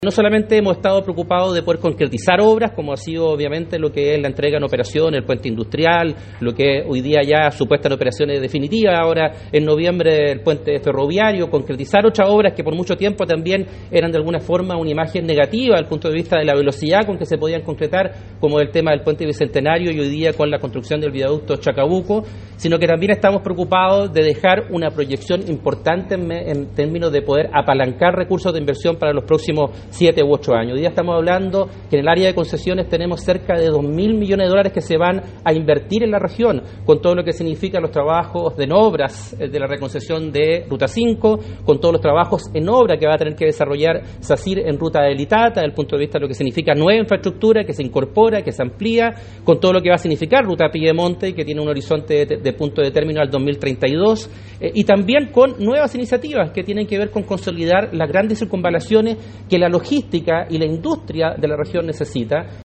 No solamente hemos estado preocupados de poder concretizar obras, como ha sido obviamente lo que es la entrega en operación, el puente industrial, lo que hoy día ya supuesta en operaciones definitivas, ahora en noviembre el puente ferroviario, concretizar otras obras que por mucho tiempo también eran de alguna forma una imagen negativa desde el punto de vista de la velocidad con que se podían concretar, como el tema del puente bicentenario y hoy día con la construcción del viaducto Chacabuco, sino que también estamos preocupados de dejar una proyección importante en términos de poder apalancar recursos de inversión para los próximos 7 u 8 años. Hoy día estamos hablando que en el área de concesiones tenemos cerca de 2.000 millones de dólares que se van a invertir en la región, con todo lo que significa los trabajos en obras de la reconcesión de Ruta 5, con todos los trabajos en obra que va a tener que desarrollar SACIR en Ruta de Litata, desde el punto de vista de lo que significa nueva infraestructura, que se incorpora, que se amplía, con todo lo que va a significar Ruta Piedemonte, que tiene un horizonte de punto de término al 2032, y también con nuevas iniciativas que tienen que ver con consolidar las grandes circunvalaciones que la logística y la industria de la región necesita.